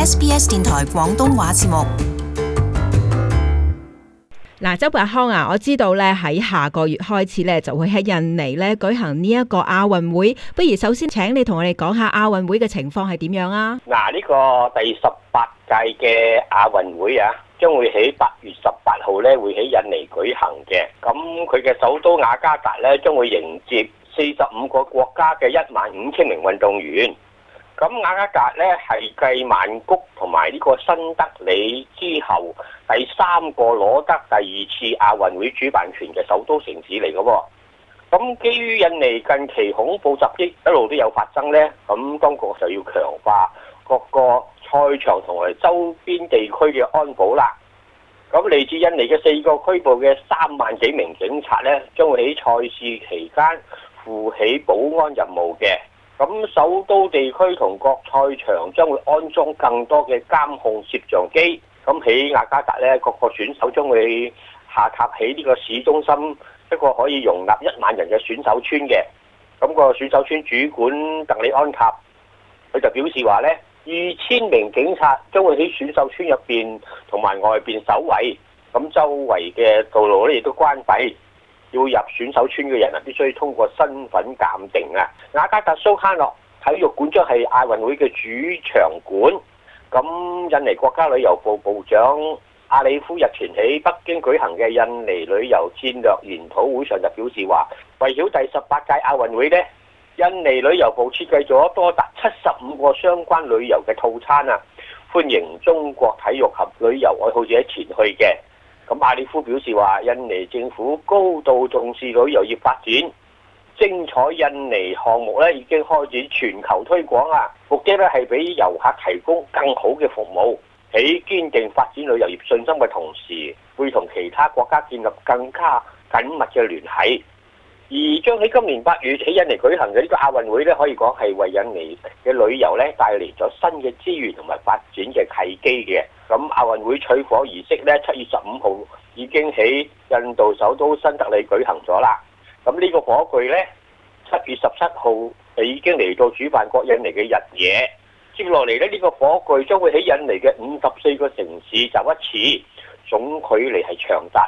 SBS 電台廣東話節目。 嗱，周伯康啊，我知道咧喺下個月開始咧就會喺印尼咧舉行呢一個亞運會，不如首先請你同我哋講下亞運會嘅情況係點樣啊？ 嗱，呢個第18屆嘅亞運會啊，將會喺8月18號咧會喺印尼舉行嘅。咁佢嘅首都雅加達咧將會迎接45個國家嘅15000名運動員。咁雅加達咧係繼曼谷同埋呢個新德里之後第3個攞得第2次亞運會主辦權嘅首都城市嚟嘅喎。咁基於印尼近期恐怖襲擊一路都有發生呢，咁當局就要強化各個賽場同埋周邊地區嘅安保啦。咁嚟自印尼嘅4個區部嘅3萬幾名警察呢，將會喺賽事期間負起保安任務嘅。咁首都地區同各賽場將會安裝更多嘅監控攝像機。咁喺雅加達呢，各個選手將會下榻喺呢個市中心一個可以容納1萬人嘅選手村嘅。咁個選手村主管鄧里安塔佢就表示話呢，2000名警察將會喺選手村入邊同埋外邊守衛。咁周圍嘅道路呢亦都關閉。要入選手村嘅人啊，必須通過身份鑑定啊。雅加達蘇卡諾體育館將係亞運會嘅主場館。咁印尼國家旅遊部部長阿里夫日前喺北京舉行嘅印尼旅遊戰略研討會上就表示話，圍繞第18屆亞運會呢，印尼旅遊部設計咗多達75個相關旅遊嘅套餐啊，歡迎中國體育及旅遊愛好者前去嘅。咁阿里夫表示話，印尼政府高度重視旅遊業發展，精彩印尼項目咧已經開展全球推廣啊，目的咧係俾遊客提供更好嘅服務，喺堅定發展旅遊業信心嘅同時，會同其他國家建立更加緊密嘅聯繫。而將喺今年8月喺印尼舉行嘅呢個亞運會咧，可以講係為印尼嘅旅遊咧帶嚟咗新嘅資源同埋發展嘅契機嘅。咁亞運會取火儀式咧，7月15號已經喺印度首都新德里舉行咗啦。咁呢個火炬咧，7月17號已經嚟到主辦國印尼嘅日野。接落嚟咧，呢個火炬將會喺印尼嘅54個城市就一次，總距離係長達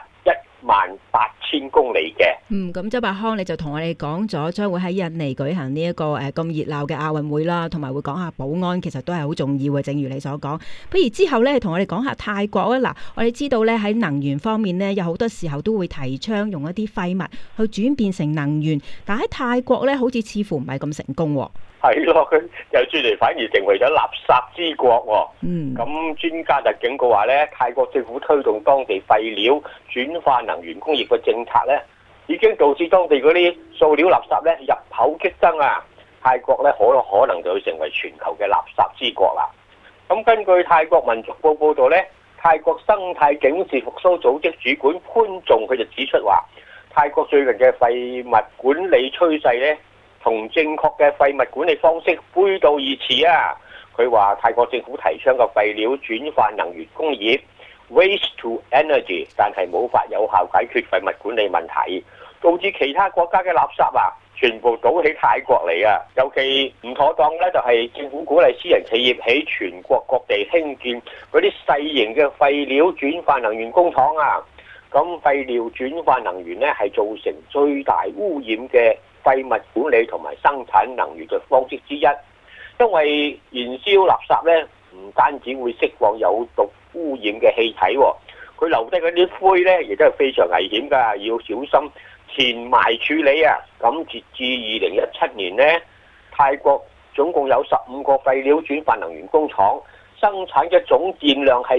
18000公里嘅。 咁周伯康你就同我哋講咗，將會喺印尼舉行呢一個咁熱鬧嘅亞運會啦，同埋會講下保安，其實都係好重要嘅。正如你所講，不如之後咧同我哋講下泰國啊。嗱，我哋知道咧喺能源方面咧，有好多時候都會提倡用一啲廢物去轉變成能源，但喺泰國咧好似似乎唔係咁成功。 係咯，佢由轉嚟反而成為咗垃圾之國喎。咁專家就警告話咧，泰國政府推動當地廢料轉化能源工業嘅政策咧，已經導致當地嗰啲塑料垃圾咧入口激增啊！泰國咧可能就會成為全球嘅垃圾之國啦。咁根據泰國民族報報導咧，泰國生態警示復甦組織主管潘仲佢就指出話，泰國最近嘅廢物管理趨勢咧，同正確嘅廢物管理方式背道而馳啊！佢話泰國政府提倡嘅廢料轉化能源工業 （waste to energy）， 但係冇法有效解決廢物管理問題，導致其他國家嘅垃圾啊，全部倒喺泰國嚟啊！尤其唔妥當咧，就係政府鼓勵私人企業喺全國各地興建嗰啲細型嘅廢料轉化能源工廠啊！咁廢料轉化能源咧係造成最大污染嘅廢物管理同埋生產能源嘅方式之一，因為燃燒垃圾咧唔單止會釋放有毒污染嘅氣體，佢留低嗰啲灰咧亦都係非常危險㗎，要小心填埋處理啊！咁截至2017年咧，泰國總共有15個廢料轉化能源工廠，生產嘅總佔量係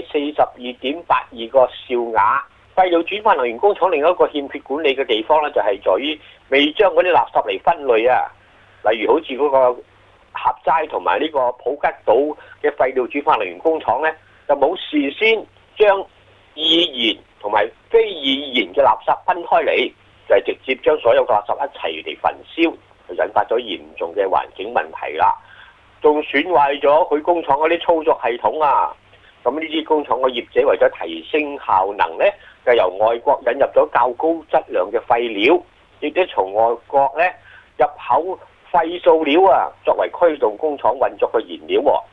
42.82個兆瓦。廢料轉化能源工廠另一個欠缺管理嘅地方咧，就係在於未將嗰啲垃圾嚟分類啊。例如好似嗰個合齋同埋呢個普吉島嘅廢料轉化能源工廠咧，就冇事先將易燃同埋非易燃嘅垃圾分開嚟，就係直接將所有嘅垃圾一齊嚟焚燒，就引發咗嚴重嘅環境問題啦。仲損壞咗佢工廠嗰啲操作系統啊！咁呢啲工廠嘅業者為咗提升效能咧，就由外國引入咗較高質量嘅廢料，亦都從外國咧入口廢塑料啊，作為驅動工廠運作嘅燃料喎。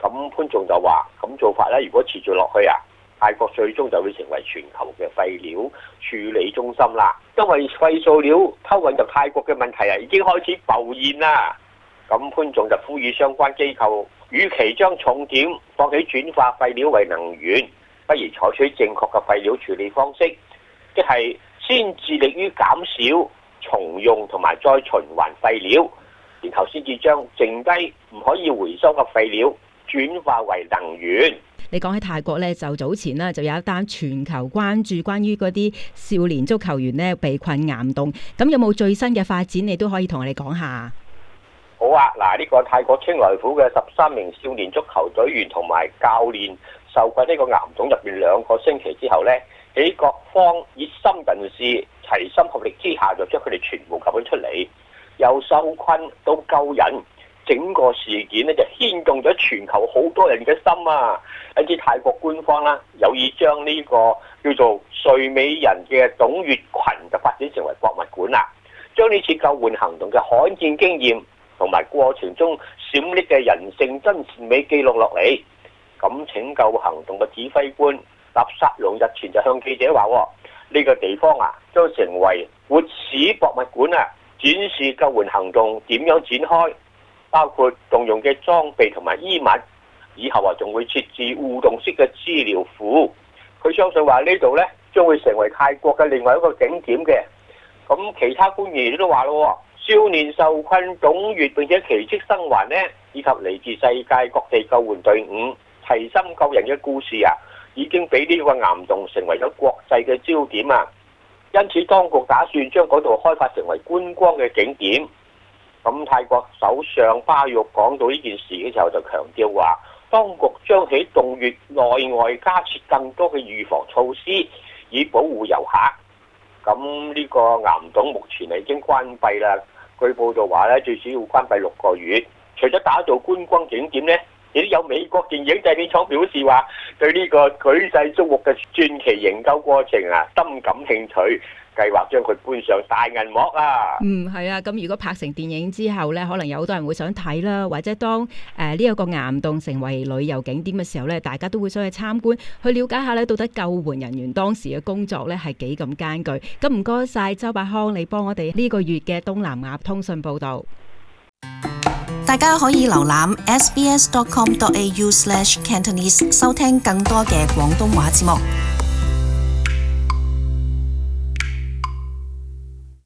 咁潘總就話：咁做法咧，如果持續落去啊，泰國最終就會成為全球嘅廢料處理中心啦。因為廢塑料偷運入泰國嘅問題啊，已經開始浮現啦。咁潘總就呼籲相關機構，與其將重點放喺轉化廢料為能源，不如採取正確嘅廢料處理方式，即係先致力於減少重用同埋再循環廢料，然後先至將剩低唔可以回收嘅廢料轉化為能源。 你講喺泰國咧，就早前啦，就有一單全球關注關於嗰啲少年足球員咧被困岩洞，咁有冇最新嘅發展？你都可以同我哋講下。 好啊，嗱，呢個泰國清萊府嘅13名少年足球隊員同埋教練受困呢個岩洞入邊2個星期之後呢，喺各方熱心人士齊心合力之下，就將佢哋全部救咗出嚟，由受困到救人。整個事件咧就牽動咗全球好多人嘅心啊！因此泰國官方啦有意將呢個叫做睡美人嘅董月群就發展成為博物館啦，將呢次救援行動嘅罕見經驗同埋過程中閃爍嘅人性真善美記錄落嚟。咁拯救行動嘅指揮官納薩隆日前就向記者話：呢個地方啊將成為活史博物館啊，展示救援行動點樣展開。包括動用嘅裝備同埋衣物，以後啊仲會設置互動式嘅資料庫。佢相信話呢度呢將會成為泰國嘅另外一個景點嘅。咁其他官員亦都話咯，少年受困董月並且奇蹟生還呢，以及嚟自世界各地救援隊伍齊心救人嘅故事啊，已經俾呢個岩洞成為咗國際嘅焦點啊。因此當局打算將嗰度開發成為觀光嘅景點。咁泰國首相巴育講到呢件事嘅時候就強調話，當局將喺洞穴內外加設更多嘅預防措施，以保護遊客。咁呢個岩洞目前已經關閉啦。據報道話咧，最少要關閉6個月。除咗打造觀光景點呢，亦都有美國電影製片廠表示話，對呢個舉世矚目嘅傳奇營救過程啊，深感興趣。計劃將佢搬上大銀幕啊！ 係啊，咁如果拍成電影之後咧，可能有好多人會想睇啦，或者當呢一個岩洞成為旅遊景點嘅時候咧，大家都會想去參觀，去了解下咧到底救援人員當時嘅工作咧係幾咁艱巨。咁唔該晒周伯康，你幫我哋呢個月嘅東南亞通訊報道。 大家可以瀏覽 sbs.com.au/Cantonese 收聽更多嘅廣東話節目。